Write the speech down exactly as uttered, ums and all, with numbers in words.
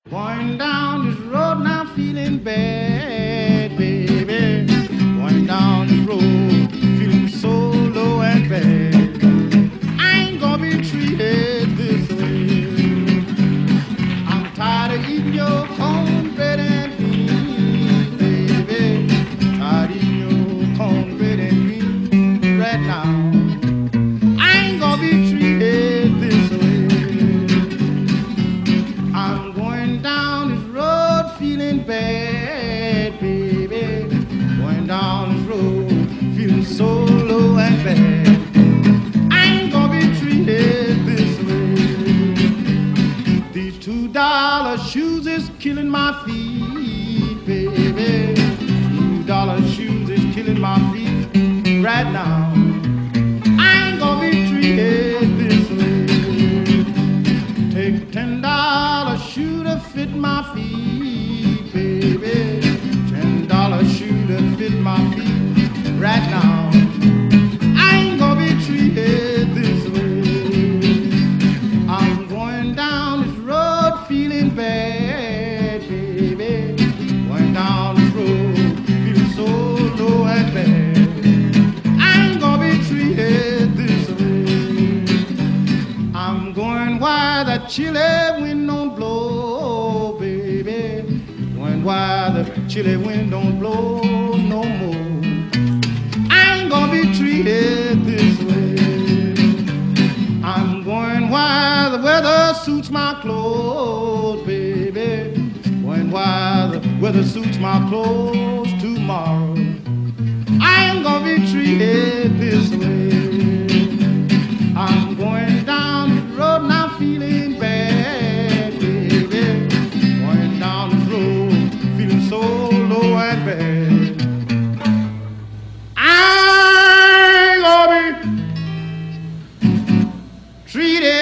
Going down this road now feeling bad, baby. Going down this road feeling so low and bad. I ain't gonna be treated this way. I'm tired of eating your cornbread and beans, baby. Tired of eating your cornbread and beans right now. I ain't gonna be treated this way. I'm going down this road feeling bad, baby. Going down this road feeling so low and bad. I ain't gonna be treated this way. These two dollar shoes is killing my feet, baby. Two dollar shoes is killing my feet right now. I ain't gonna be treated this way. Take a ten dollar shoe to fit my feet, baby. Ten dollar shoe to fit my feet right now. I ain't gonna be treated this way. I'm going down this road feeling bad, baby. Going down this road feeling so low and bad. I ain't gonna be treated this way. I'm going where the chilly wind don't blow, baby. Going where the chilly wind don't blow no more. I ain't gonna be treated this way. I'm going where the weather suits my clothes, baby. Going where the weather suits my clothes tomorrow. I ain't gonna be treated this way. I'm going down the road now feeling bad, baby. Going down the road feeling so low and bad. I ain't gonna be treated